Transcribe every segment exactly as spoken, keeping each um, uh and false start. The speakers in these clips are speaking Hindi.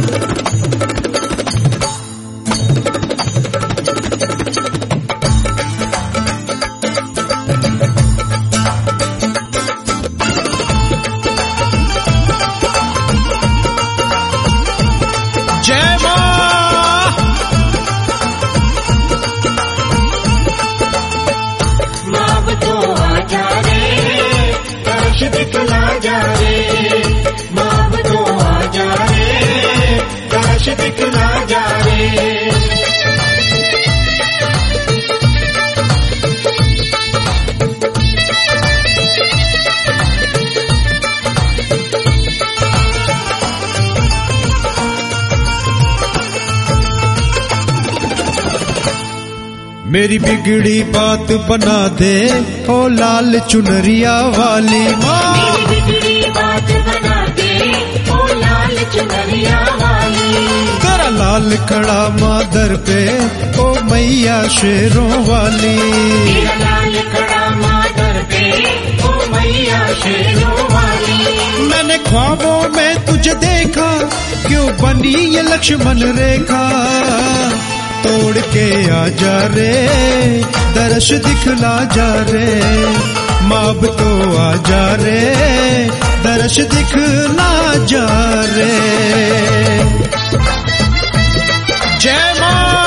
मेरी बिगड़ी बात बना दे ओ लाल चुनरिया वाली माँ। मेरी बिगड़ी बात बना दे ओ लाल चुनरिया वाली। तेरा लाल खड़ा मादर पे ओ मैया शेरों वाली। तेरा लाल खड़ा मादर पे ओ मैया शेरों वाली। मैंने ख्वाबों में तुझे देखा क्यों बनी ये लक्ष्मण रेखा। तोड़ के आ जा रे दर्श दिखला जा रे माँ अब तो आ जा रे दर्श दिखला जा रे। जय माँ।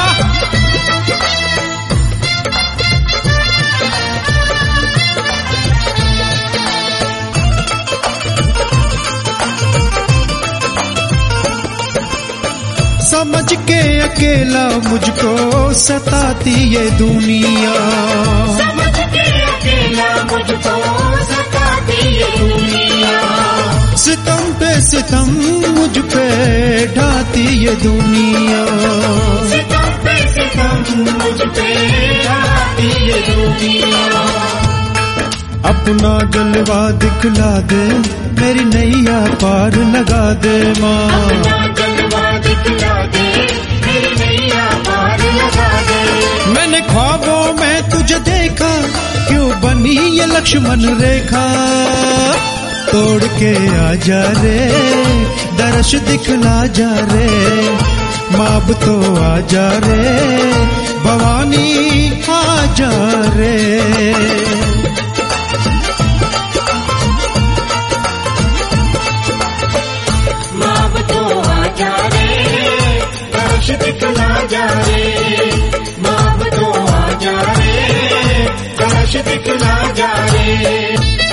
समझ के अकेला मुझको सताती ये दुनिया। समझ के अकेला मुझको सताती ये दुनिया। सितम पे सितम मुझ पे ढाती ये दुनिया। सितम पे सितम मुझ पे ढाती ये दुनिया। अपना जलवा दिखला दे मेरी नैया पार लगा दे माँ। अपना जलवा दिखला दे मेरी नैया पार लगा दे। मैंने ख्वाबों में तुझे देखा क्यों बनी ये लक्ष्मण रेखा। तोड़ के आ जा रे दर्श दिखला जा रे माँ अब तो आ जा रे भवानी आ जा रे। दिखला जा रे माँ तो आ जा रे दर्श दिखला जा रे।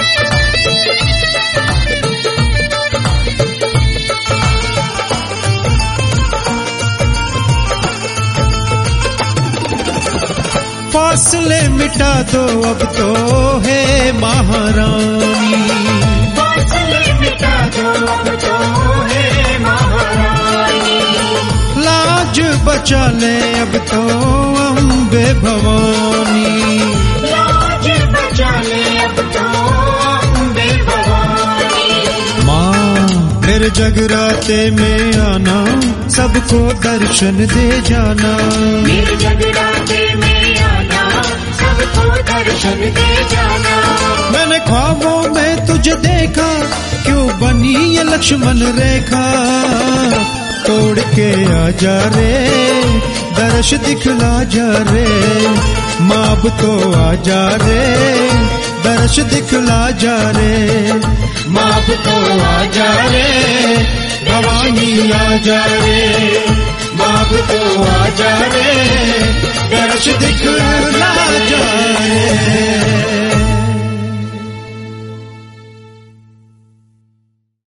फासले मिटा दो अब तो है महारानी। फासले मिटा दो अब तो है महारानी। लाज बचा ले अब तो अम्बे भवानी। लाज बचा ले अब तो अम्बे भवानी। माँ मेरे जगराते में आना सबको दर्शन दे जाना। मेरे जगराते में आना सबको दर्शन दे जाना। मैंने ख्वाबों में तुझे देखा क्यों बनी ये लक्ष्मण रेखा। तोड़ के आ जा रे दर्श दिखला जा रे माँ अब तो आ जा रे दर्श दिखला जा रे माँ अब तो आ जा रे भवानी आ जा रे माँ अब तो आ